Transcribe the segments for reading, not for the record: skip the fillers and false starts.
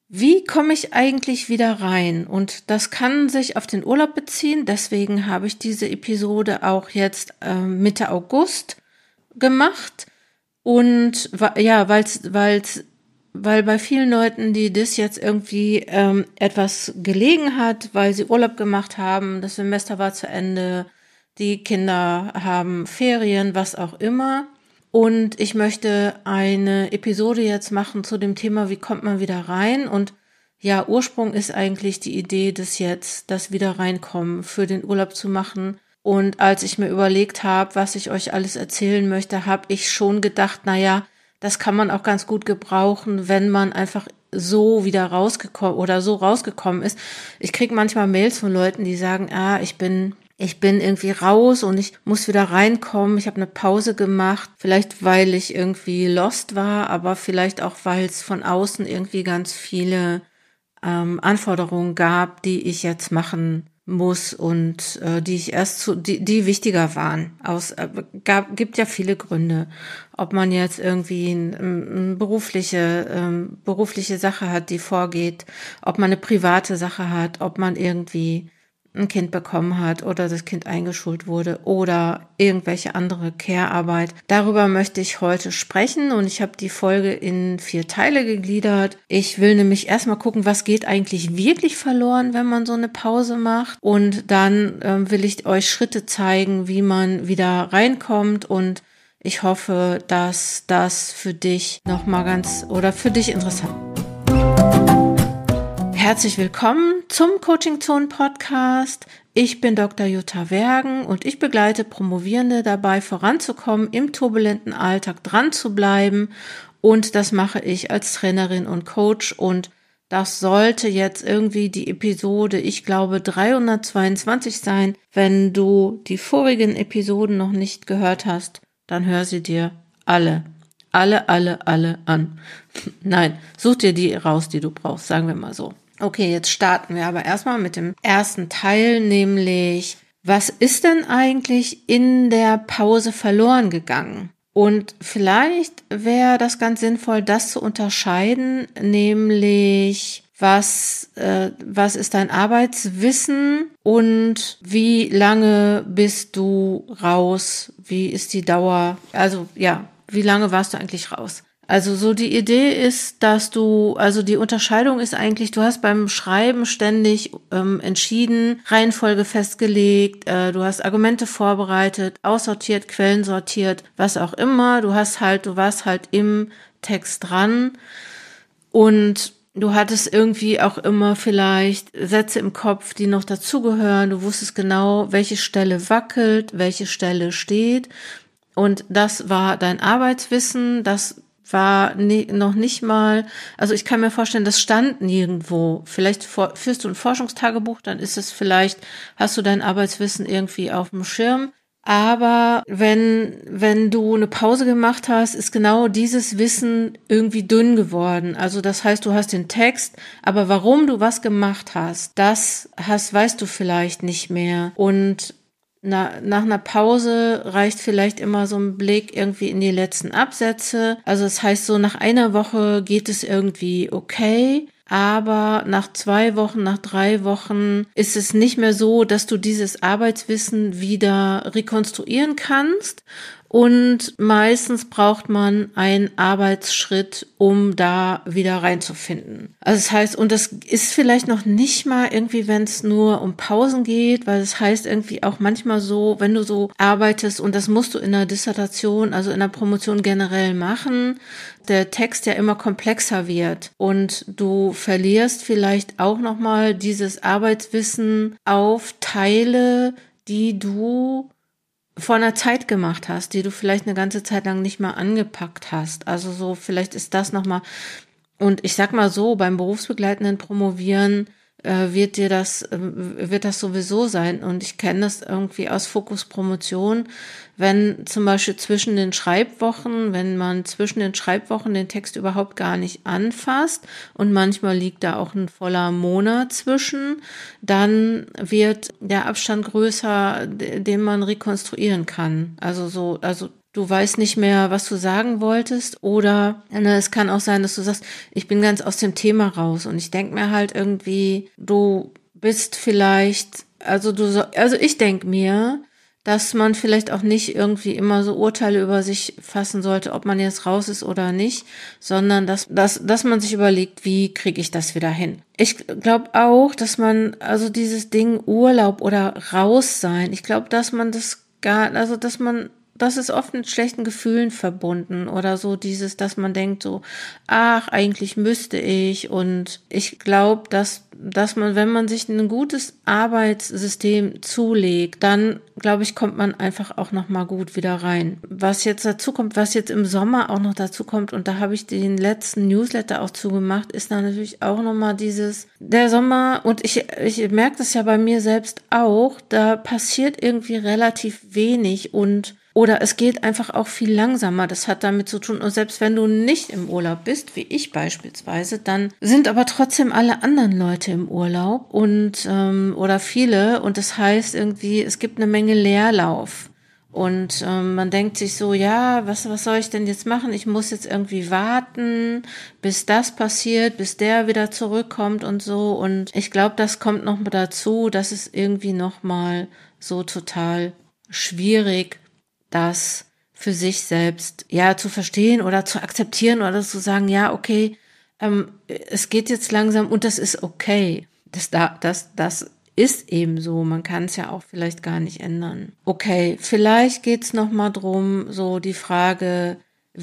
Wie komme ich eigentlich wieder rein? Und das kann sich auf den Urlaub beziehen. Deswegen habe ich diese Episode auch jetzt Mitte August gemacht. Und weil bei vielen Leuten, die das jetzt irgendwie etwas gelegen hat, weil sie Urlaub gemacht haben, das Semester war zu Ende, die Kinder haben Ferien, was auch immer. Und ich möchte eine Episode jetzt machen zu dem Thema, wie kommt man wieder rein? Und ja, Ursprung ist eigentlich die Idee, das wieder reinkommen für den Urlaub zu machen. Und als ich mir überlegt habe, was ich euch alles erzählen möchte, habe ich schon gedacht, das kann man auch ganz gut gebrauchen, wenn man einfach so wieder rausgekommen ist. Ich kriege manchmal Mails von Leuten, die sagen, ich bin irgendwie raus und ich muss wieder reinkommen. Ich habe eine Pause gemacht, vielleicht weil ich irgendwie lost war, aber vielleicht auch, weil es von außen irgendwie ganz viele Anforderungen gab, die ich jetzt machen muss und die wichtiger waren. Gibt ja viele Gründe, ob man jetzt irgendwie eine berufliche Sache hat, die vorgeht, ob man eine private Sache hat, ob man irgendwie ein Kind bekommen hat oder das Kind eingeschult wurde oder irgendwelche andere Care-Arbeit. Darüber möchte ich heute sprechen und ich habe die Folge in 4 Teile gegliedert. Ich will nämlich erstmal gucken, was geht eigentlich wirklich verloren, wenn man so eine Pause macht, und dann will ich euch Schritte zeigen, wie man wieder reinkommt, und ich hoffe, dass das für dich für dich interessant ist. Herzlich willkommen zum Coaching Zone Podcast. Ich bin Dr. Jutta Wergen und ich begleite Promovierende dabei, voranzukommen, im turbulenten Alltag dran zu bleiben, und das mache ich als Trainerin und Coach, und das sollte jetzt irgendwie die Episode, ich glaube, 322 sein. Wenn du die vorigen Episoden noch nicht gehört hast, dann hör sie dir alle an. Nein, such dir die raus, die du brauchst, sagen wir mal so. Okay, jetzt starten wir aber erstmal mit dem ersten Teil, nämlich, was ist denn eigentlich in der Pause verloren gegangen? Und vielleicht wäre das ganz sinnvoll, das zu unterscheiden, nämlich, was ist dein Arbeitswissen und wie lange bist du raus? Wie ist die Dauer? Wie lange warst du eigentlich raus? Also so die Idee ist, die Unterscheidung ist eigentlich, du hast beim Schreiben ständig entschieden, Reihenfolge festgelegt, du hast Argumente vorbereitet, aussortiert, Quellen sortiert, was auch immer. Du warst halt im Text dran, und du hattest irgendwie auch immer vielleicht Sätze im Kopf, die noch dazugehören. Du wusstest genau, welche Stelle wackelt, welche Stelle steht. Und das war dein Arbeitswissen, das war noch nicht mal, also ich kann mir vorstellen, das stand nirgendwo. Vielleicht führst du ein Forschungstagebuch, dann hast du dein Arbeitswissen irgendwie auf dem Schirm. Aber wenn du eine Pause gemacht hast, ist genau dieses Wissen irgendwie dünn geworden. Also das heißt, du hast den Text, aber warum du was gemacht hast, weißt du vielleicht nicht mehr. Und nach einer Pause reicht vielleicht immer so ein Blick irgendwie in die letzten Absätze. Also das heißt, so nach einer Woche geht es irgendwie okay, aber nach 2 Wochen, nach 3 Wochen ist es nicht mehr so, dass du dieses Arbeitswissen wieder rekonstruieren kannst. Und meistens braucht man einen Arbeitsschritt, um da wieder reinzufinden. Also das heißt, und das ist vielleicht noch nicht mal irgendwie, wenn es nur um Pausen geht, weil das heißt irgendwie auch manchmal so, wenn du so arbeitest, und das musst du in der Dissertation, also in der Promotion generell machen, der Text ja immer komplexer wird und du verlierst vielleicht auch nochmal dieses Arbeitswissen auf Teile, die du vor einer Zeit gemacht hast, die du vielleicht eine ganze Zeit lang nicht mal angepackt hast. Also so, vielleicht ist das nochmal, und ich sag mal so, beim berufsbegleitenden Promovieren wird das sowieso sein. Und ich kenne das irgendwie aus Fokus Promotion, wenn zum Beispiel wenn man zwischen den Schreibwochen den Text überhaupt gar nicht anfasst, und manchmal liegt da auch ein voller Monat zwischen, dann wird der Abstand größer, den man rekonstruieren kann. Also du weißt nicht mehr, was du sagen wolltest, oder es kann auch sein, dass du sagst, ich bin ganz aus dem Thema raus und ich denke mir halt irgendwie, du bist vielleicht, also ich denke mir, dass man vielleicht auch nicht irgendwie immer so Urteile über sich fassen sollte, ob man jetzt raus ist oder nicht, sondern dass man sich überlegt, wie kriege ich das wieder hin. Ich glaube auch, dass man, also dieses Ding Urlaub oder raus sein, ich glaube, dass man das ist oft mit schlechten Gefühlen verbunden oder so dass man denkt so, ach, eigentlich müsste ich, und ich glaube, dass man, wenn man sich ein gutes Arbeitssystem zulegt, dann, glaube ich, kommt man einfach auch nochmal gut wieder rein. Was jetzt im Sommer auch noch dazu kommt, und da habe ich den letzten Newsletter auch zugemacht, ist dann natürlich auch nochmal der Sommer, und ich merke das ja bei mir selbst auch, da passiert irgendwie relativ wenig oder es geht einfach auch viel langsamer. Das hat damit zu tun. Und selbst wenn du nicht im Urlaub bist, wie ich beispielsweise, dann sind aber trotzdem alle anderen Leute im Urlaub oder viele. Und das heißt irgendwie, es gibt eine Menge Leerlauf. Und man denkt sich so, ja, was soll ich denn jetzt machen? Ich muss jetzt irgendwie warten, bis das passiert, bis der wieder zurückkommt und so. Und ich glaube, das kommt noch mal dazu, dass es irgendwie noch mal so total schwierig, das für sich selbst ja zu verstehen oder zu akzeptieren oder zu sagen, ja, okay, es geht jetzt langsam und das ist okay. Das ist eben so. Man kann es ja auch vielleicht gar nicht ändern. Okay, vielleicht geht's noch mal drum, so die Frage,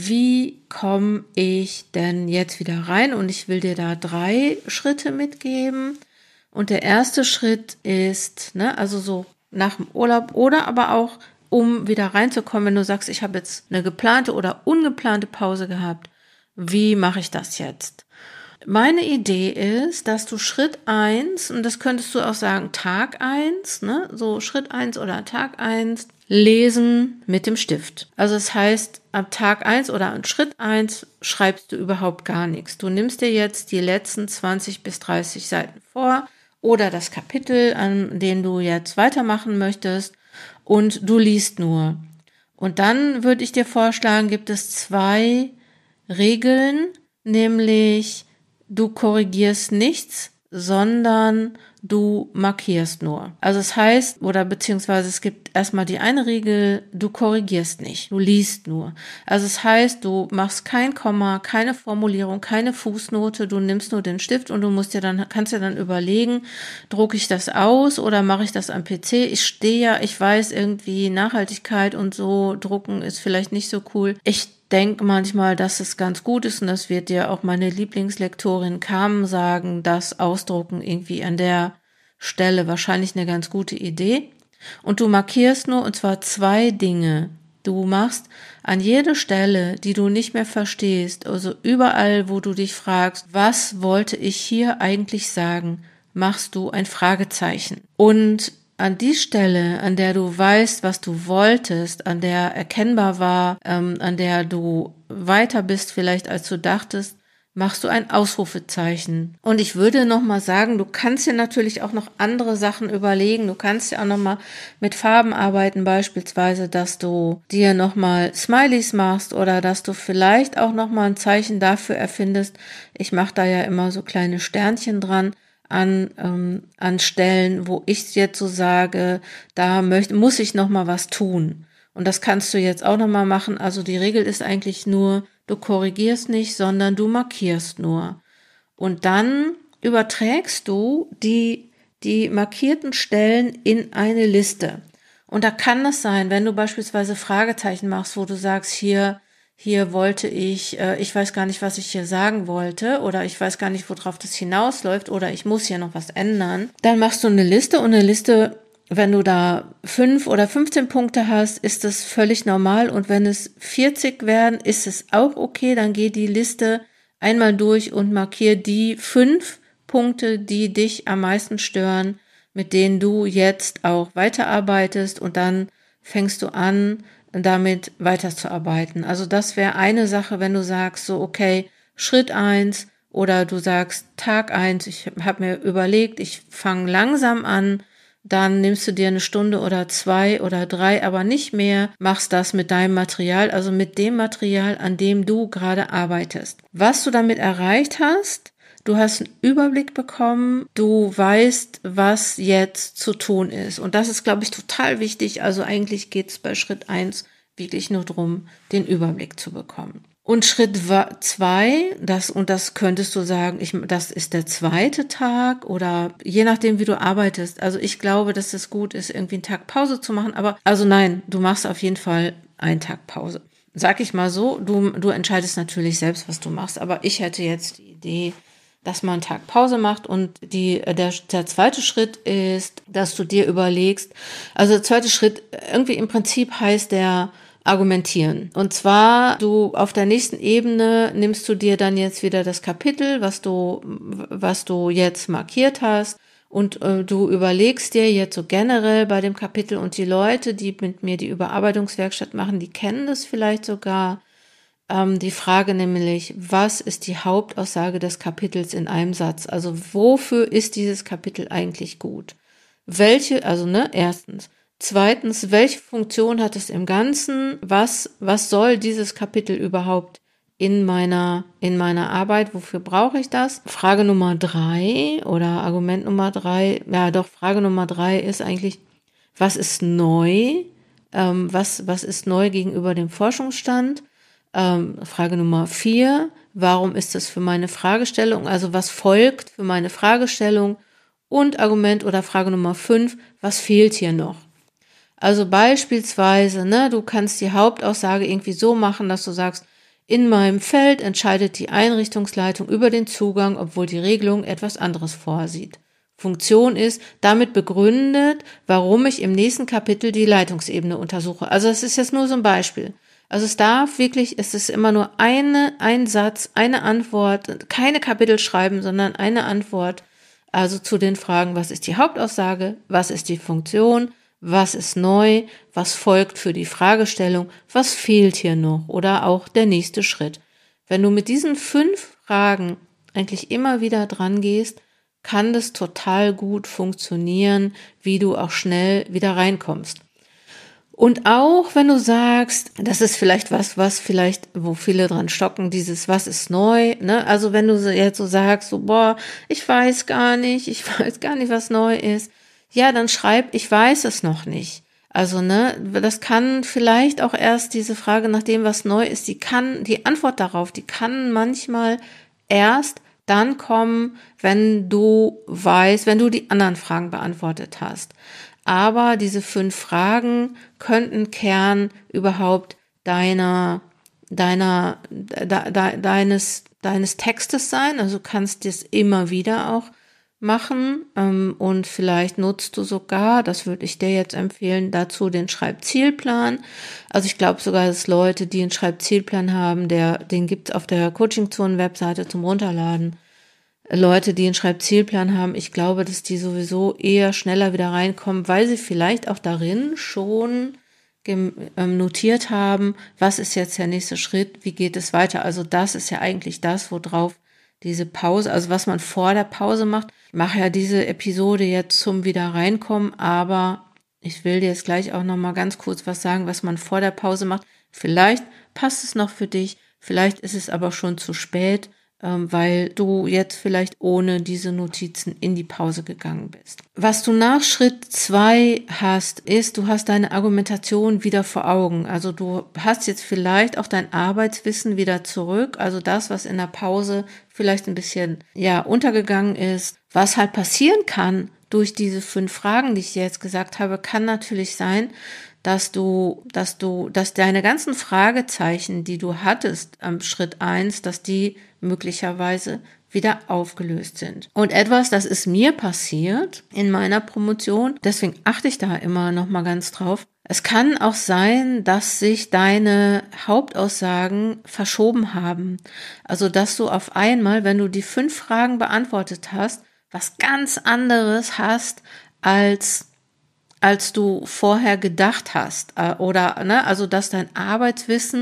wie komme ich denn jetzt wieder rein? Und ich will dir da 3 Schritte mitgeben. Und der erste Schritt ist, also so nach dem Urlaub oder aber auch, um wieder reinzukommen, wenn du sagst, ich habe jetzt eine geplante oder ungeplante Pause gehabt, wie mache ich das jetzt? Meine Idee ist, dass du Schritt 1, und das könntest du auch sagen, Tag 1, so Schritt 1 oder Tag 1, lesen mit dem Stift. Also das heißt, ab Tag 1 oder an Schritt 1 schreibst du überhaupt gar nichts. Du nimmst dir jetzt die letzten 20 bis 30 Seiten vor oder das Kapitel, an dem du jetzt weitermachen möchtest, und du liest nur. Und dann würde ich dir vorschlagen, gibt es 2 Regeln, nämlich du korrigierst nichts, sondern du markierst nur. Also es heißt, beziehungsweise es gibt erstmal die eine Regel, du korrigierst nicht, du liest nur. Also es heißt, du machst kein Komma, keine Formulierung, keine Fußnote, du nimmst nur den Stift und kannst dir dann überlegen, drucke ich das aus oder mache ich das am PC? Ich weiß irgendwie Nachhaltigkeit und so, drucken ist vielleicht nicht so cool. Ich denke manchmal, dass es ganz gut ist, und das wird dir auch meine Lieblingslektorin Carmen sagen, dass Ausdrucken irgendwie an der Stelle wahrscheinlich eine ganz gute Idee. Und du markierst nur, und zwar 2 Dinge. Du machst an jede Stelle, die du nicht mehr verstehst, also überall, wo du dich fragst, was wollte ich hier eigentlich sagen, machst du ein Fragezeichen. Und an die Stelle, an der du weißt, was du wolltest, an der erkennbar war, an der du weiter bist vielleicht, als du dachtest, machst du ein Ausrufezeichen. Und ich würde nochmal sagen, du kannst dir natürlich auch noch andere Sachen überlegen. Du kannst ja auch nochmal mit Farben arbeiten, beispielsweise, dass du dir nochmal Smileys machst oder dass du vielleicht auch nochmal ein Zeichen dafür erfindest. Ich mache da ja immer so kleine Sternchen dran an Stellen, wo ich jetzt so sage, muss ich noch mal was tun. Und das kannst du jetzt auch noch mal machen. Also die Regel ist eigentlich nur, du korrigierst nicht, sondern du markierst nur. Und dann überträgst du die markierten Stellen in eine Liste. Und da kann es sein, wenn du beispielsweise Fragezeichen machst, wo du sagst, hier wollte ich weiß gar nicht, was ich hier sagen wollte, oder ich weiß gar nicht, worauf das hinausläuft, oder ich muss hier noch was ändern. Dann machst du eine Liste, und eine Liste, wenn du da 5 oder 15 Punkte hast, ist das völlig normal, und wenn es 40 werden, ist es auch okay. Dann geh die Liste einmal durch und markier die 5 Punkte, die dich am meisten stören, mit denen du jetzt auch weiterarbeitest, und dann fängst du an, damit weiterzuarbeiten. Also das wäre eine Sache, wenn du sagst, so okay, Schritt 1, oder du sagst Tag 1, ich habe mir überlegt, ich fange langsam an, dann nimmst du dir 1 Stunde oder 2 oder 3, aber nicht mehr, machst das mit deinem Material, also mit dem Material, an dem du gerade arbeitest. Was du damit erreicht hast, du hast einen Überblick bekommen, du weißt, was jetzt zu tun ist. Und das ist, glaube ich, total wichtig. Also eigentlich geht es bei Schritt 1 wirklich nur darum, den Überblick zu bekommen. Und Schritt 2, das könntest du sagen, das ist der zweite Tag oder je nachdem, wie du arbeitest. Also ich glaube, dass es gut ist, irgendwie einen Tag Pause zu machen. Aber, also nein, du machst auf jeden Fall einen Tag Pause. Sag ich mal so, du entscheidest natürlich selbst, was du machst. Aber ich hätte jetzt die Idee, dass man einen Tag Pause macht und der zweite Schritt ist, dass du dir überlegst, also der zweite Schritt, irgendwie im Prinzip heißt der argumentieren. Und zwar, du auf der nächsten Ebene nimmst du dir dann jetzt wieder das Kapitel, was du jetzt markiert hast und du überlegst dir jetzt so generell bei dem Kapitel und die Leute, die mit mir die Überarbeitungswerkstatt machen, die kennen das vielleicht sogar, die Frage nämlich, was ist die Hauptaussage des Kapitels in einem Satz? Also wofür ist dieses Kapitel eigentlich gut? Erstens. Zweitens, welche Funktion hat es im Ganzen? Was soll dieses Kapitel überhaupt in meiner Arbeit? Wofür brauche ich das? Frage Nummer 3 oder Argument Nummer 3. Frage Nummer 3 ist eigentlich, was ist neu? Was ist neu gegenüber dem Forschungsstand? Frage Nummer 4. Warum ist das für meine Fragestellung? Also was folgt für meine Fragestellung? Und Argument oder Frage Nummer 5. Was fehlt hier noch? Also beispielsweise, du kannst die Hauptaussage irgendwie so machen, dass du sagst, in meinem Feld entscheidet die Einrichtungsleitung über den Zugang, obwohl die Regelung etwas anderes vorsieht. Funktion ist damit begründet, warum ich im nächsten Kapitel die Leitungsebene untersuche. Also es ist jetzt nur so ein Beispiel. Also es ist immer nur ein Satz, eine Antwort, keine Kapitel schreiben, sondern eine Antwort. Also zu den Fragen, was ist die Hauptaussage, was ist die Funktion, was ist neu, was folgt für die Fragestellung, was fehlt hier noch oder auch der nächste Schritt. Wenn du mit diesen 5 Fragen eigentlich immer wieder dran gehst, kann das total gut funktionieren, wie du auch schnell wieder reinkommst. Und auch wenn du sagst, das ist vielleicht wo viele dran stocken, dieses was ist neu, Also wenn du jetzt so sagst, ich weiß gar nicht, was neu ist. Ja, dann schreib, ich weiß es noch nicht. Also, das kann vielleicht auch erst diese Frage nach dem, was neu ist, die Antwort darauf, die kann manchmal erst dann kommen, wenn du die anderen Fragen beantwortet hast. Aber diese 5 Fragen könnten Kern überhaupt deines Textes sein. Also du kannst das immer wieder auch machen und vielleicht nutzt du sogar, das würde ich dir jetzt empfehlen, dazu den Schreibzielplan. Also ich glaube sogar, dass Leute, die einen Schreibzielplan haben, den gibt's auf der Coaching-Zonen-Webseite zum Runterladen. Leute, die einen Schreibzielplan haben, ich glaube, dass die sowieso eher schneller wieder reinkommen, weil sie vielleicht auch darin schon notiert haben, was ist jetzt der nächste Schritt, wie geht es weiter. Also das ist ja eigentlich das, worauf diese Pause, also was man vor der Pause macht. Ich mache ja diese Episode jetzt zum wieder reinkommen, aber ich will dir jetzt gleich auch nochmal ganz kurz was sagen, was man vor der Pause macht. Vielleicht passt es noch für dich, vielleicht ist es aber schon zu spät, weil du jetzt vielleicht ohne diese Notizen in die Pause gegangen bist. Was du nach Schritt 2 hast, ist, du hast deine Argumentation wieder vor Augen. Also du hast jetzt vielleicht auch dein Arbeitswissen wieder zurück, also das, was in der Pause vielleicht ein bisschen untergegangen ist. Was halt passieren kann durch diese 5 Fragen, die ich dir jetzt gesagt habe, kann natürlich sein, dass deine ganzen Fragezeichen, die du hattest am Schritt 1, dass die möglicherweise wieder aufgelöst sind. Und etwas, das ist mir passiert in meiner Promotion, deswegen achte ich da immer noch mal ganz drauf. Es kann auch sein, dass sich deine Hauptaussagen verschoben haben. Also, dass du auf einmal, wenn du die 5 Fragen beantwortet hast, was ganz anderes hast, als du vorher gedacht hast. Also, dass dein Arbeitswissen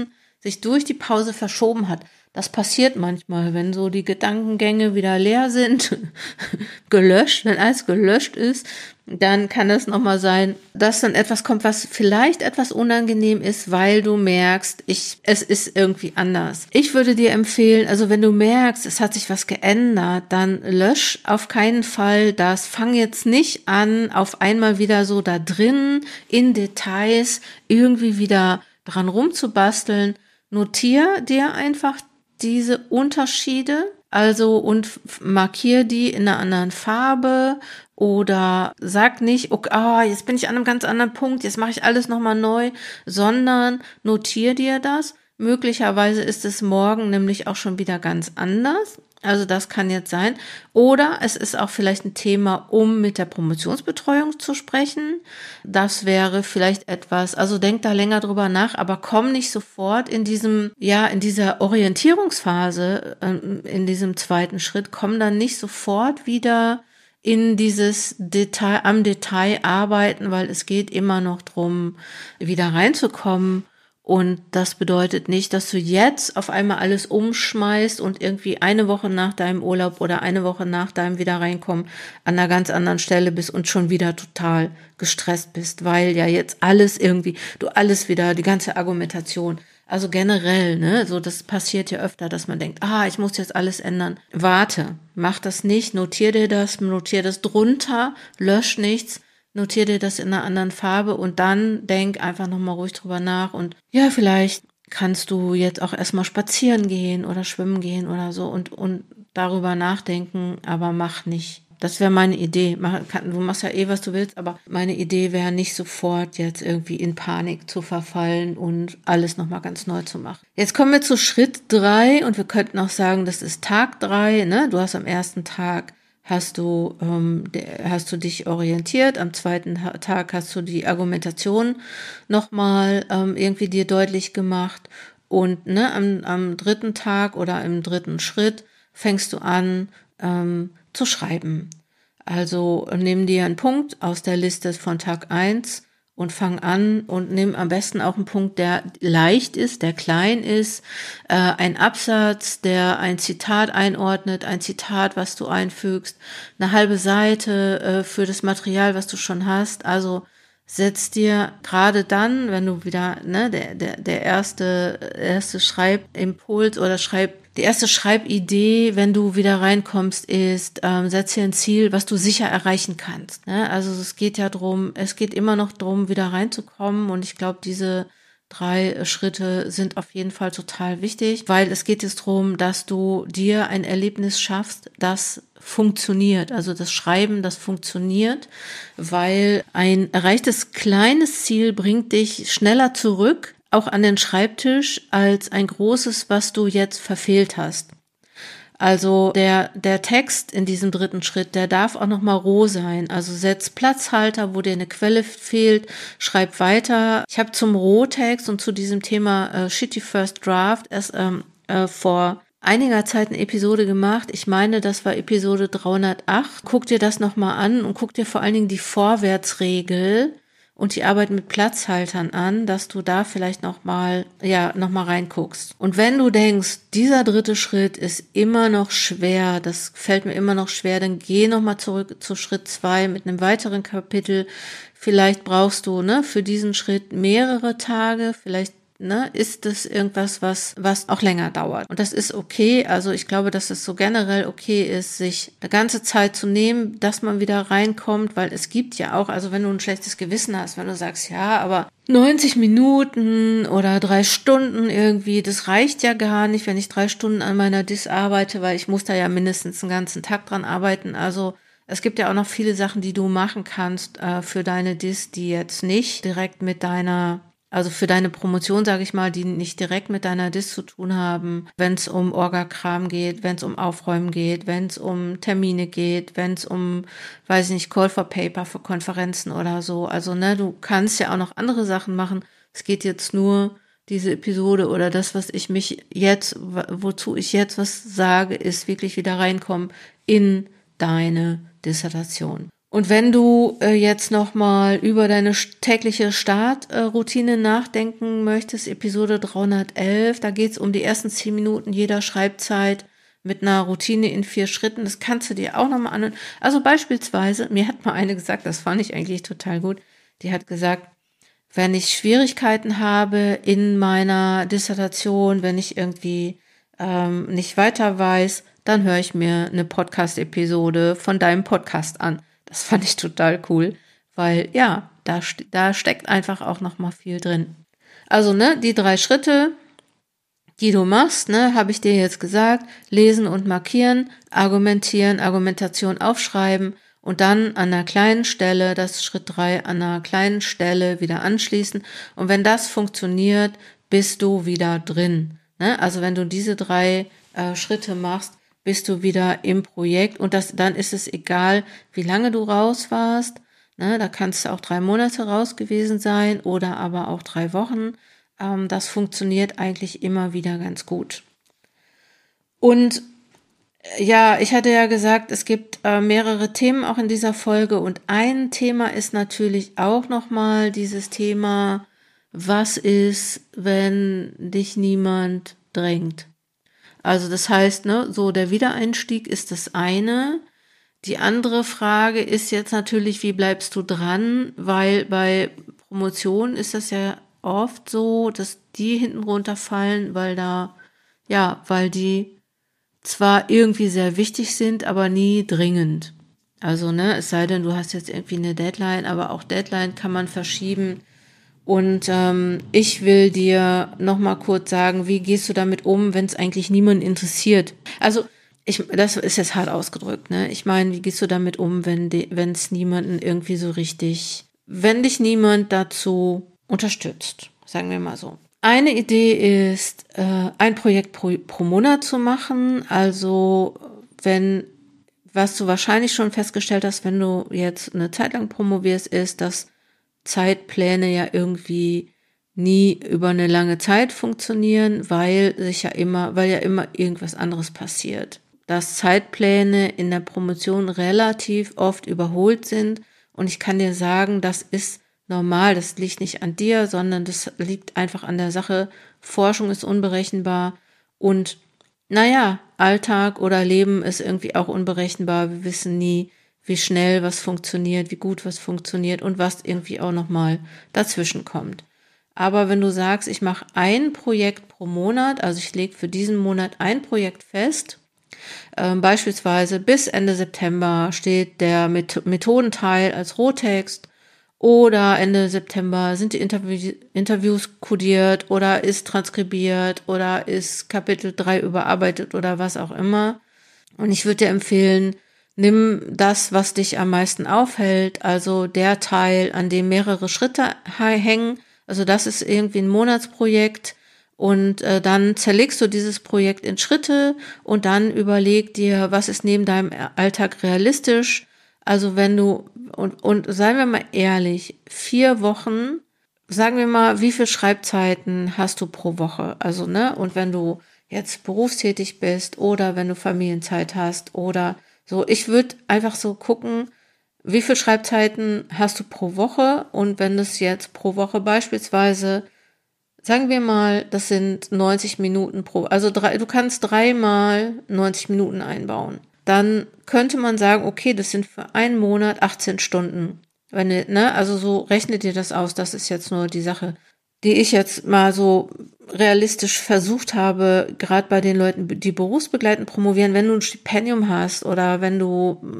sich durch die Pause verschoben hat. Das passiert manchmal, wenn so die Gedankengänge wieder leer sind, gelöscht, wenn alles gelöscht ist, dann kann es nochmal sein, dass dann etwas kommt, was vielleicht etwas unangenehm ist, weil du merkst, es ist irgendwie anders. Ich würde dir empfehlen, also wenn du merkst, es hat sich was geändert, dann lösch auf keinen Fall das. Fang jetzt nicht an, auf einmal wieder so da drin in Details irgendwie wieder dran rumzubasteln. Notier dir einfach diese Unterschiede, also und markier die in einer anderen Farbe oder sag nicht, okay, jetzt bin ich an einem ganz anderen Punkt, jetzt mache ich alles nochmal neu, sondern notier dir das. Möglicherweise ist es morgen nämlich auch schon wieder ganz anders. Also das kann jetzt sein. Oder es ist auch vielleicht ein Thema, um mit der Promotionsbetreuung zu sprechen. Das wäre vielleicht etwas, also denk da länger drüber nach, aber komm nicht sofort in dieser Orientierungsphase, in diesem zweiten Schritt, komm dann nicht sofort wieder in dieses am Detail arbeiten, weil es geht immer noch drum, wieder reinzukommen. Und das bedeutet nicht, dass du jetzt auf einmal alles umschmeißt und irgendwie eine Woche nach deinem Urlaub oder eine Woche nach deinem Wiederreinkommen an einer ganz anderen Stelle bist und schon wieder total gestresst bist, weil ja jetzt alles wieder, die ganze Argumentation, also generell, ne, so das passiert ja öfter, dass man denkt, ich muss jetzt alles ändern. Warte, mach das nicht, notier das drunter, lösch nichts. Notier dir das in einer anderen Farbe und dann denk einfach nochmal ruhig drüber nach und ja, vielleicht kannst du jetzt auch erstmal spazieren gehen oder schwimmen gehen oder so und darüber nachdenken, aber mach nicht. Das wäre meine Idee. Du machst ja was du willst, aber meine Idee wäre nicht sofort jetzt irgendwie in Panik zu verfallen und alles nochmal ganz neu zu machen. Jetzt kommen wir zu Schritt 3 und wir könnten auch sagen, das ist Tag 3, ne? Du hast am ersten Tag hast du dich orientiert, am zweiten Tag hast du die Argumentation nochmal irgendwie dir deutlich gemacht und ne, am dritten Tag oder im dritten Schritt fängst du an zu schreiben. Also nimm dir einen Punkt aus der Liste von Tag 1 und fang an und nimm am besten auch einen Punkt, der leicht ist, der klein ist, ein Absatz, der ein Zitat einordnet, ein Zitat, was du einfügst, eine halbe Seite für das Material, was du schon hast. Also setz dir gerade dann, wenn du wieder, ne, der erste Schreibimpuls oder die erste Schreibidee, wenn du wieder reinkommst, ist, setz dir ein Ziel, was du sicher erreichen kannst. Ne? Also es geht immer noch drum, wieder reinzukommen und ich glaube, diese 3 Schritte sind auf jeden Fall total wichtig, weil es geht jetzt darum, dass du dir ein Erlebnis schaffst, das funktioniert. Also das Schreiben, das funktioniert, weil ein erreichtes kleines Ziel bringt dich schneller zurück, auch an den Schreibtisch, als ein großes, was du jetzt verfehlt hast. Also der Text in diesem dritten Schritt, der darf auch nochmal roh sein. Also setz Platzhalter, wo dir eine Quelle fehlt, schreib weiter. Ich habe zum Rohtext und zu diesem Thema Shitty First Draft erst vor einiger Zeit eine Episode gemacht. Ich meine, das war Episode 308. Guck dir das nochmal an und guck dir vor allen Dingen die Vorwärtsregel und die Arbeit mit Platzhaltern an, dass du da vielleicht noch mal reinguckst. Und wenn du denkst, dieser dritte Schritt ist immer noch schwer, das fällt mir immer noch schwer, dann geh noch mal zurück zu Schritt 2 mit einem weiteren Kapitel. Vielleicht brauchst du für diesen Schritt mehrere Tage, vielleicht ist das irgendwas, was auch länger dauert. Und das ist okay. Also ich glaube, dass es so generell okay ist, sich eine ganze Zeit zu nehmen, dass man wieder reinkommt, weil es gibt ja auch, also wenn du ein schlechtes Gewissen hast, wenn du sagst, ja, aber 90 Minuten oder 3 Stunden irgendwie, das reicht ja gar nicht, wenn ich 3 Stunden an meiner Dis arbeite, weil ich muss da ja mindestens einen ganzen Tag dran arbeiten. Also es gibt ja auch noch viele Sachen, die du machen kannst für deine Dis, die jetzt nicht direkt also für deine Promotion, sage ich mal, die nicht direkt mit deiner Dis zu tun haben, wenn es um Orga-Kram geht, wenn es um Aufräumen geht, wenn es um Termine geht, wenn es um, weiß ich nicht, Call for Paper für Konferenzen oder so. Also du kannst ja auch noch andere Sachen machen. Es geht jetzt nur diese Episode oder das, wozu ich jetzt was sage, ist wirklich wieder reinkommen in deine Dissertation. Und wenn du jetzt nochmal über deine tägliche Startroutine nachdenken möchtest, Episode 311, da geht's um die ersten 10 Minuten jeder Schreibzeit mit einer Routine in 4 Schritten. Das kannst du dir auch nochmal anhören. Also beispielsweise, mir hat mal eine gesagt, das fand ich eigentlich total gut, die hat gesagt, wenn ich Schwierigkeiten habe in meiner Dissertation, wenn ich irgendwie nicht weiter weiß, dann höre ich mir eine Podcast-Episode von deinem Podcast an. Das fand ich total cool, weil ja, da steckt einfach auch noch mal viel drin. Also, ne, die 3 Schritte, die du machst, ne, habe ich dir jetzt gesagt, lesen und markieren, argumentieren, Argumentation aufschreiben und dann an einer kleinen Stelle, das ist Schritt 3, an einer kleinen Stelle wieder anschließen. Und wenn das funktioniert, bist du wieder drin. Ne? Also wenn du diese 3 Schritte machst, bist du wieder im Projekt und dann ist es egal, wie lange du raus warst. Ne? Da kannst du auch 3 Monate raus gewesen sein oder aber auch 3 Wochen. Das funktioniert eigentlich immer wieder ganz gut. Und ja, ich hatte ja gesagt, es gibt mehrere Themen auch in dieser Folge und ein Thema ist natürlich auch nochmal dieses Thema, was ist, wenn dich niemand drängt? Also das heißt, ne, so der Wiedereinstieg ist das eine. Die andere Frage ist jetzt natürlich, wie bleibst du dran? Weil bei Promotion ist das ja oft so, dass die hinten runterfallen, weil die zwar irgendwie sehr wichtig sind, aber nie dringend. Also, ne, es sei denn, du hast jetzt irgendwie eine Deadline, aber auch Deadline kann man verschieben. Und ich will dir nochmal kurz sagen, wie gehst du damit um, wenn es eigentlich niemanden interessiert? Also, das ist jetzt hart ausgedrückt, ne? Ich meine, wie gehst du damit um, wenn es niemanden irgendwie so richtig, wenn dich niemand dazu unterstützt, sagen wir mal so. Eine Idee ist, ein Projekt pro Monat zu machen. Also was du wahrscheinlich schon festgestellt hast, wenn du jetzt eine Zeit lang promovierst, ist, dass Zeitpläne ja irgendwie nie über eine lange Zeit funktionieren, weil ja immer irgendwas anderes passiert. Dass Zeitpläne in der Promotion relativ oft überholt sind und ich kann dir sagen, das ist normal, das liegt nicht an dir, sondern das liegt einfach an der Sache. Forschung ist unberechenbar und naja, Alltag oder Leben ist irgendwie auch unberechenbar. Wir wissen nie, wie schnell was funktioniert, wie gut was funktioniert und was irgendwie auch nochmal dazwischen kommt. Aber wenn du sagst, ich mache ein Projekt pro Monat, also ich lege für diesen Monat ein Projekt fest, beispielsweise bis Ende September steht der Methodenteil als Rohtext oder Ende September sind die Interviews kodiert oder ist transkribiert oder ist Kapitel 3 überarbeitet oder was auch immer. Und ich würde dir empfehlen, nimm das, was dich am meisten aufhält, also der Teil, an dem mehrere Schritte hängen. Also das ist irgendwie ein Monatsprojekt und dann zerlegst du dieses Projekt in Schritte und dann überleg dir, was ist neben deinem Alltag realistisch. Also wenn du, und seien wir mal ehrlich, 4 Wochen, sagen wir mal, wie viele Schreibzeiten hast du pro Woche? Also, ne, und wenn du jetzt berufstätig bist oder wenn du Familienzeit hast oder so, ich würde einfach so gucken, wie viele Schreibzeiten hast du pro Woche und wenn das jetzt pro Woche beispielsweise, sagen wir mal, das sind 90 Minuten du kannst 3 mal 90 Minuten einbauen. Dann könnte man sagen, okay, das sind für einen Monat 18 Stunden. Also so rechne dir das aus, das ist jetzt nur die Sache, die ich jetzt mal so realistisch versucht habe, gerade bei den Leuten, die berufsbegleitend promovieren, wenn du ein Stipendium hast oder wenn du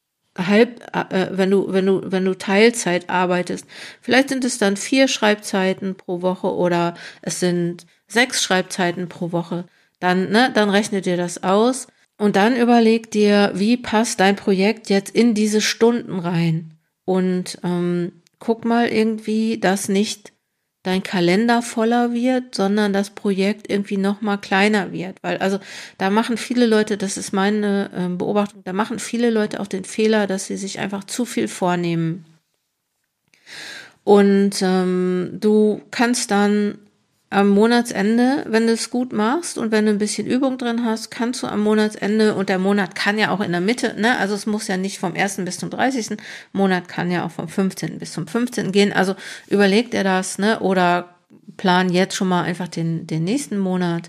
wenn du Teilzeit arbeitest, vielleicht sind es dann 4 Schreibzeiten pro Woche oder es sind 6 Schreibzeiten pro Woche. Dann rechne dir das aus und dann überleg dir, wie passt dein Projekt jetzt in diese Stunden rein und guck mal irgendwie, dass nicht dein Kalender voller wird, sondern das Projekt irgendwie noch mal kleiner wird. Weil also da machen viele Leute, das ist meine Beobachtung, da machen viele Leute auch den Fehler, dass sie sich einfach zu viel vornehmen. Und du kannst dann am Monatsende, wenn du es gut machst und wenn du ein bisschen Übung drin hast, kannst du am Monatsende, und der Monat kann ja auch in der Mitte, ne, also es muss ja nicht vom 1. bis zum 30. Monat kann ja auch vom 15. bis zum 15. gehen, also überleg dir das, ne, oder plan jetzt schon mal einfach den nächsten Monat.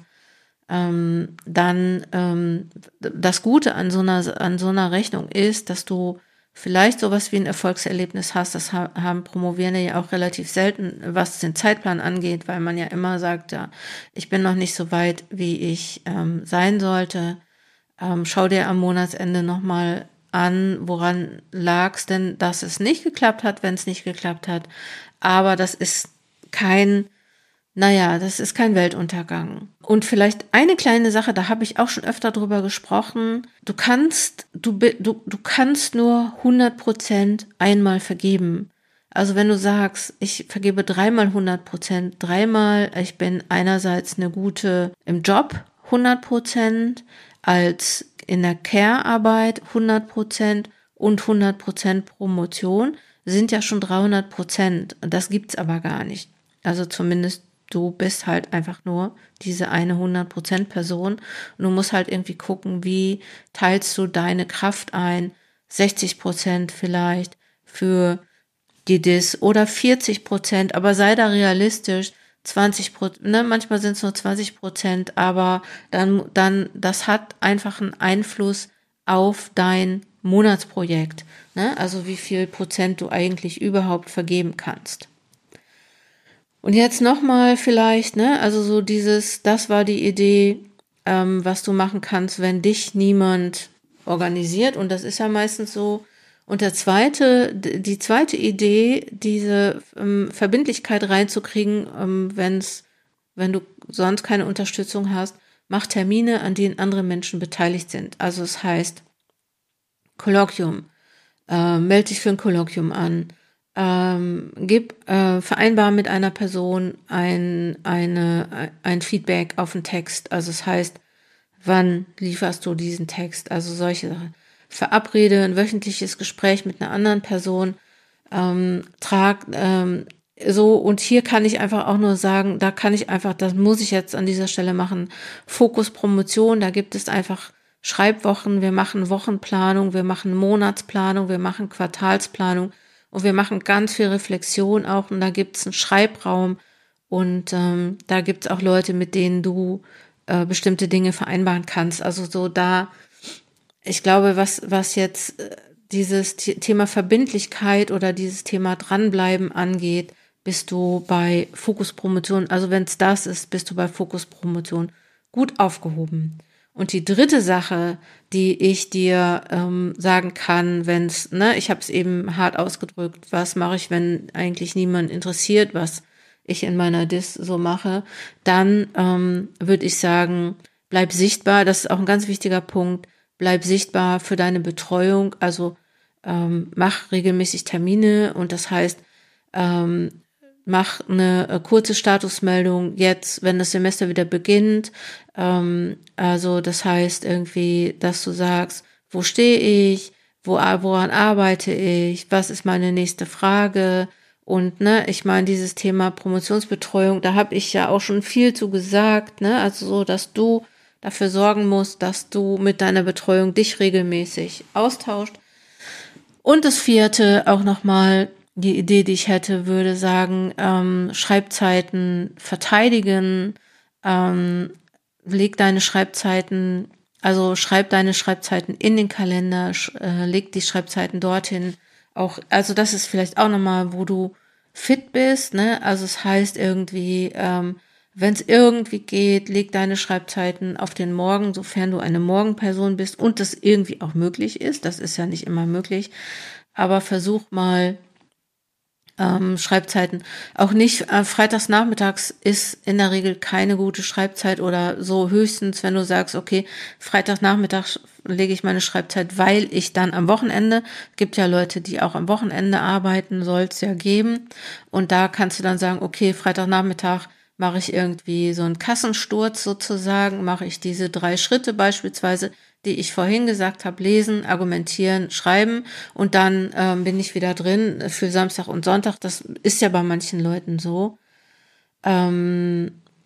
Das Gute an so einer Rechnung ist, dass du vielleicht sowas wie ein Erfolgserlebnis hast. Das haben Promovierende ja auch relativ selten, was den Zeitplan angeht, weil man ja immer sagt, ja, ich bin noch nicht so weit, wie ich sein sollte. Schau dir am Monatsende nochmal an, woran lag es denn, dass es nicht geklappt hat, wenn es nicht geklappt hat. Aber das ist kein Weltuntergang. Und vielleicht eine kleine Sache, da habe ich auch schon öfter drüber gesprochen. Du kannst nur 100% einmal vergeben. Also wenn du sagst, ich vergebe 3-mal 100%, ich bin einerseits eine gute im Job 100%, als in der Care-Arbeit 100% und 100% Promotion, sind ja schon 300%. Das gibt's aber gar nicht. Also zumindest du bist halt einfach nur diese eine 100% Person und du musst halt irgendwie gucken, wie teilst du deine Kraft ein, 60% vielleicht für die DIS oder 40%, aber sei da realistisch, 20%, ne, manchmal sind es nur 20%, aber dann, das hat einfach einen Einfluss auf dein Monatsprojekt, ne, also wie viel Prozent du eigentlich überhaupt vergeben kannst. Und jetzt nochmal vielleicht, ne, also so das war die Idee, was du machen kannst, wenn dich niemand organisiert, und das ist ja meistens so. Und die zweite Idee, diese Verbindlichkeit reinzukriegen, wenn du sonst keine Unterstützung hast, mach Termine, an denen andere Menschen beteiligt sind. Also es heißt Kolloquium, melde dich für ein Kolloquium an, vereinbar mit einer Person ein Feedback auf den Text. Also es heißt, wann lieferst du diesen Text? Also solche Sachen. Verabrede ein wöchentliches Gespräch mit einer anderen Person. Und hier kann ich einfach auch nur sagen, das muss ich jetzt an dieser Stelle machen. Fokus Promotion, da gibt es einfach Schreibwochen, wir machen Wochenplanung, wir machen Monatsplanung, wir machen Quartalsplanung. Und wir machen ganz viel Reflexion auch, und da gibt's einen Schreibraum, und da gibt's auch Leute, mit denen du bestimmte Dinge vereinbaren kannst. Also so da, ich glaube, was jetzt dieses Thema Verbindlichkeit oder dieses Thema Dranbleiben angeht, bist du bei Fokus Promotion, also wenn es das ist, bist du bei Fokus Promotion gut aufgehoben. Und die dritte Sache, die ich dir sagen kann, ich habe es eben hart ausgedrückt, was mache ich, wenn eigentlich niemand interessiert, was ich in meiner DIS so mache, dann würde ich sagen, bleib sichtbar, das ist auch ein ganz wichtiger Punkt, bleib sichtbar für deine Betreuung, also mach regelmäßig Termine, und das heißt, mach eine kurze Statusmeldung jetzt, wenn das Semester wieder beginnt. Also das heißt irgendwie, dass du sagst, wo stehe ich, woran arbeite ich, was ist meine nächste Frage. Und ich meine, dieses Thema Promotionsbetreuung, da habe ich ja auch schon viel zu gesagt, also so, dass du dafür sorgen musst, dass du mit deiner Betreuung dich regelmäßig austauscht. Und das vierte auch nochmal, die Idee, die ich hätte, würde sagen, Schreibzeiten verteidigen, schreib deine Schreibzeiten in den Kalender, leg die Schreibzeiten dorthin. Auch, also das ist vielleicht auch nochmal, wo du fit bist, ne? Also es heißt irgendwie, wenn es irgendwie geht, leg deine Schreibzeiten auf den Morgen, sofern du eine Morgenperson bist und das irgendwie auch möglich ist. Das ist ja nicht immer möglich. Aber versuch mal, Schreibzeiten. Auch nicht, freitags nachmittags ist in der Regel keine gute Schreibzeit, oder so höchstens, wenn du sagst, okay, Freitagnachmittag lege ich meine Schreibzeit, weil ich dann am Wochenende, gibt ja Leute, die auch am Wochenende arbeiten, soll es ja geben. Und da kannst du dann sagen, okay, Freitagnachmittag mache ich irgendwie so einen Kassensturz sozusagen, mache ich diese 3 Schritte beispielsweise, die ich vorhin gesagt habe, lesen, argumentieren, schreiben, und dann bin ich wieder drin für Samstag und Sonntag. Das ist ja bei manchen Leuten so.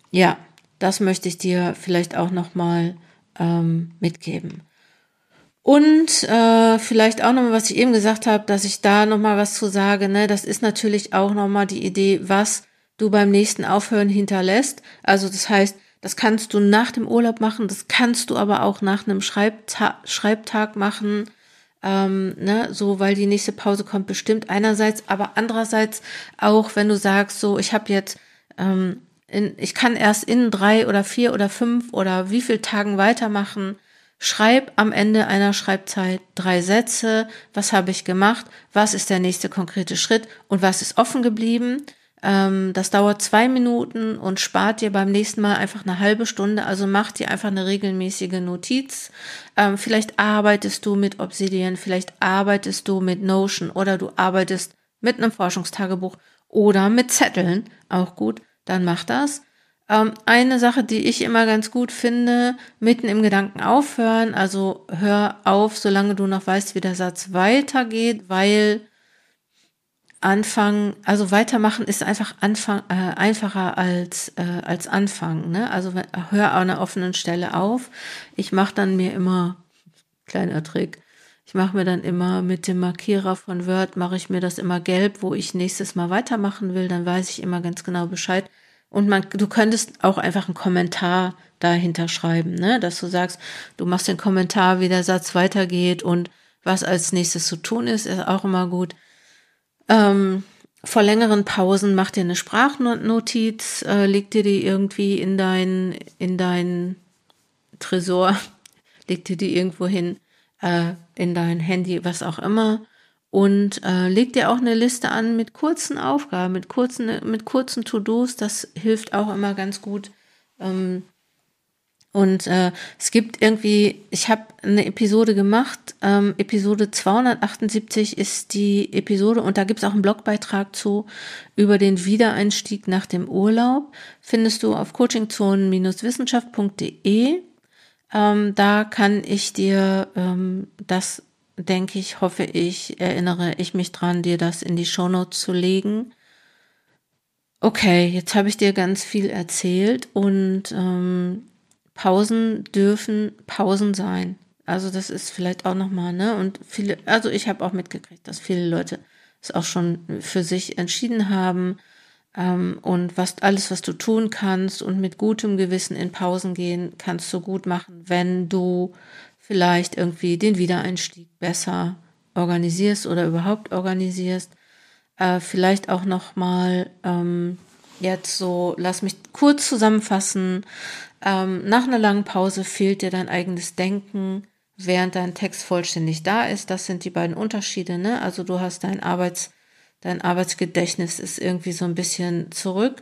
Ja, das möchte ich dir vielleicht auch nochmal mitgeben. Und vielleicht auch nochmal, was ich eben gesagt habe, dass ich da nochmal was zu sage, ne? Das ist natürlich auch nochmal die Idee, was du beim nächsten Aufhören hinterlässt. Also das heißt, das kannst du nach dem Urlaub machen, das kannst du aber auch nach einem Schreibtag machen, ne? So, weil die nächste Pause kommt bestimmt einerseits, aber andererseits auch, wenn du sagst, so, ich habe jetzt ich kann erst in 3 oder 4 oder 5 oder wie viel Tagen weitermachen. Schreib am Ende einer Schreibzeit 3 Sätze. Was habe ich gemacht? Was ist der nächste konkrete Schritt? Und was ist offen geblieben? Das dauert 2 Minuten und spart dir beim nächsten Mal einfach eine halbe Stunde. Also mach dir einfach eine regelmäßige Notiz. Vielleicht arbeitest du mit Obsidian, vielleicht arbeitest du mit Notion oder du arbeitest mit einem Forschungstagebuch oder mit Zetteln. Auch gut, dann mach das. Eine Sache, die ich immer ganz gut finde, mitten im Gedanken aufhören. Also hör auf, solange du noch weißt, wie der Satz weitergeht, weil also weitermachen ist einfach einfacher als anfangen. Ne? Also hör an einer offenen Stelle auf. Ich mache dann mir immer, kleiner Trick, ich mache mir dann immer mit dem Markierer von Word, mache ich mir das immer gelb, wo ich nächstes Mal weitermachen will, dann weiß ich immer ganz genau Bescheid. Und du könntest auch einfach einen Kommentar dahinter schreiben, ne? Dass du sagst, du machst den Kommentar, wie der Satz weitergeht und was als nächstes zu tun ist auch immer gut. Vor längeren Pausen mach dir eine Sprachnotiz, leg dir die irgendwie in dein Tresor, leg dir die irgendwo hin, in dein Handy, was auch immer. Und leg dir auch eine Liste an mit kurzen Aufgaben, mit kurzen To-Dos. Das hilft auch immer ganz gut. Und es gibt irgendwie, ich habe eine Episode gemacht, Episode 278 ist die Episode und da gibt es auch einen Blogbeitrag zu über den Wiedereinstieg nach dem Urlaub. Findest du auf coachingzonen-wissenschaft.de. Da kann ich dir das, denke ich, hoffe ich, erinnere ich mich dran, dir das in die Shownotes zu legen. Okay, jetzt habe ich dir ganz viel erzählt und Pausen dürfen Pausen sein. Also das ist vielleicht auch nochmal, ne? Und also ich habe auch mitgekriegt, dass viele Leute es auch schon für sich entschieden haben. Und alles, was du tun kannst und mit gutem Gewissen in Pausen gehen, kannst du gut machen, wenn du vielleicht irgendwie den Wiedereinstieg besser organisierst oder überhaupt organisierst. Vielleicht auch nochmal jetzt so, lass mich kurz zusammenfassen. Nach einer langen Pause fehlt dir dein eigenes Denken, während dein Text vollständig da ist. Das sind die beiden Unterschiede, ne? Also du hast dein Arbeitsgedächtnis ist irgendwie so ein bisschen zurück,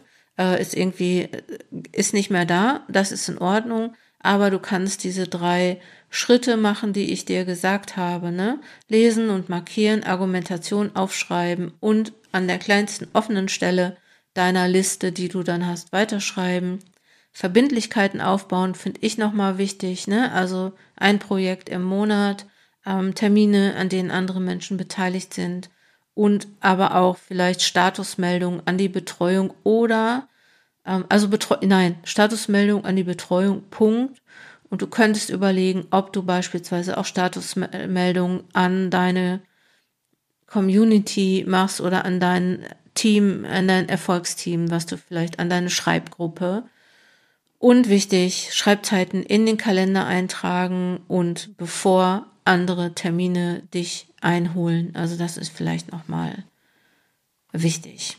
ist nicht mehr da. Das ist in Ordnung. Aber du kannst diese 3 Schritte machen, die ich dir gesagt habe, ne? Lesen und markieren, Argumentation aufschreiben und an der kleinsten offenen Stelle deiner Liste, die du dann hast, weiterschreiben. Verbindlichkeiten aufbauen, finde ich nochmal wichtig, ne? Also ein Projekt im Monat, Termine, an denen andere Menschen beteiligt sind und aber auch vielleicht Statusmeldungen an die Betreuung oder Statusmeldung an die Betreuung, Punkt. Und du könntest überlegen, ob du beispielsweise auch Statusmeldungen an deine Community machst oder an dein Team, an dein Erfolgsteam, was du vielleicht an deine Schreibgruppe. Und wichtig, Schreibzeiten in den Kalender eintragen und bevor andere Termine dich einholen. Also das ist vielleicht nochmal wichtig.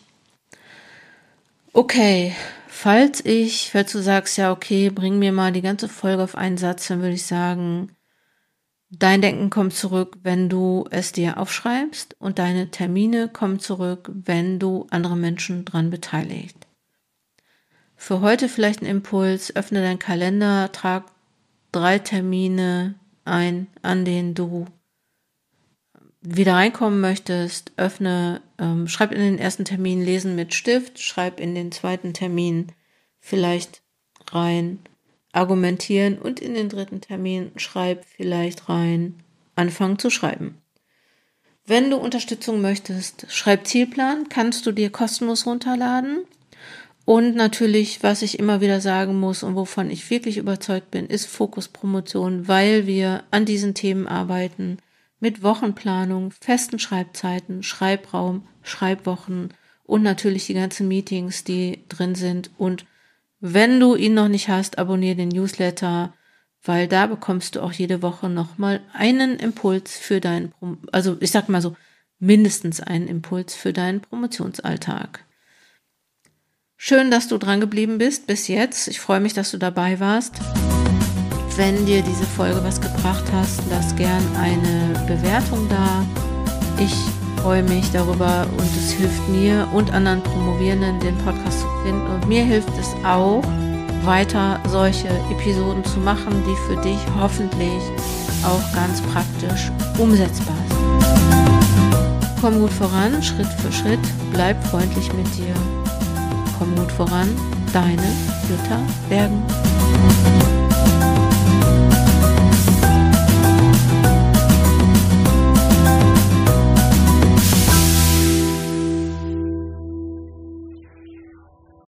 Okay, falls du sagst, ja okay, bring mir mal die ganze Folge auf einen Satz, dann würde ich sagen, dein Denken kommt zurück, wenn du es dir aufschreibst und deine Termine kommen zurück, wenn du andere Menschen dran beteiligst. Für heute vielleicht ein Impuls, öffne deinen Kalender, trag 3 Termine ein, an denen du wieder reinkommen möchtest, schreib in den ersten Termin Lesen mit Stift, schreib in den zweiten Termin vielleicht rein Argumentieren und in den 3. Termin schreib vielleicht rein Anfangen zu schreiben. Wenn du Unterstützung möchtest, schreib Zielplan, kannst du dir kostenlos runterladen. Und natürlich, was ich immer wieder sagen muss und wovon ich wirklich überzeugt bin, ist Fokuspromotion, weil wir an diesen Themen arbeiten, mit Wochenplanung, festen Schreibzeiten, Schreibraum, Schreibwochen und natürlich die ganzen Meetings, die drin sind. Und wenn du ihn noch nicht hast, abonniere den Newsletter, weil da bekommst du auch jede Woche nochmal einen Impuls für also ich sag mal so, mindestens einen Impuls für deinen Promotionsalltag. Schön, dass du dran geblieben bist bis jetzt. Ich freue mich, dass du dabei warst. Wenn dir diese Folge was gebracht hast, lass gern eine Bewertung da. Ich freue mich darüber und es hilft mir und anderen Promovierenden, den Podcast zu finden. Und mir hilft es auch, weiter solche Episoden zu machen, die für dich hoffentlich auch ganz praktisch umsetzbar sind. Komm gut voran, Schritt für Schritt, bleib freundlich mit dir. Komm gut voran, deine Jutta Bergen.